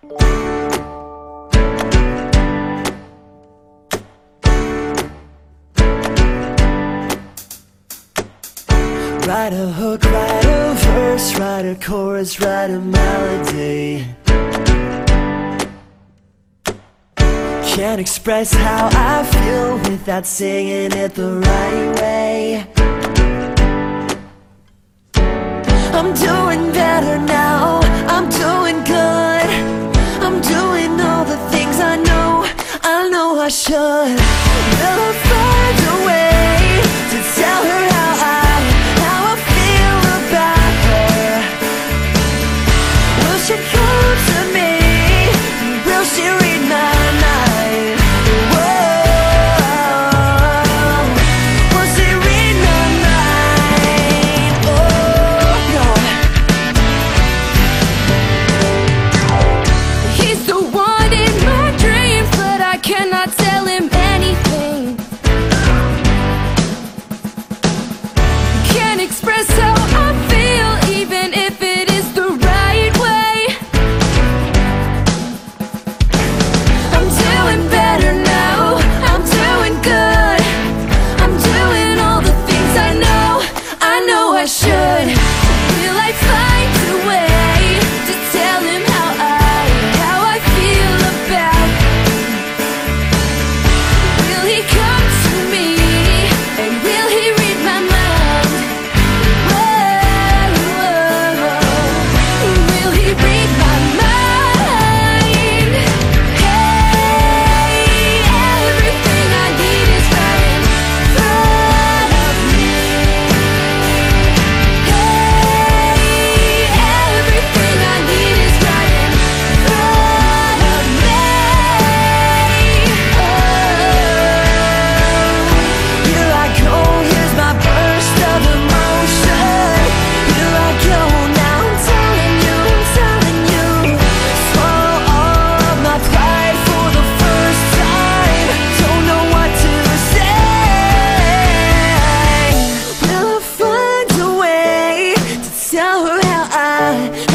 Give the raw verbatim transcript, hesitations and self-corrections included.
Write a hook, write a verse, write a chorus, write a melody. Can't express how I feel without singing it the right way. I'm doing better now, I'm doing good. I'm doing all the things I know, I know I should. Will I find a way to tell her how I, how I feel about her? Will she come to me? Will she read my mind? Whoa, will she read my mind? Oh, yeah. He's the one in my dreams, but I cannot tell him anything. Can't express how I feel, even if it is the right way. I'm doing better now, I'm doing good. I'm doing all the things I know, I know I should. Will I find a way to tell him how I, how I feel about him? Will he come to me, and will he read my mind? Whoa, will he read my mind? Hey, everything I need is right in front of me. Hey, everything I need is right in front of me. Oh, Here I go, here's my burst of emotion. Here I go, now I'm telling you, I'm telling you. Swallow all of my pride for the first time. Don't know what to say. Will I find a way to tell her how I,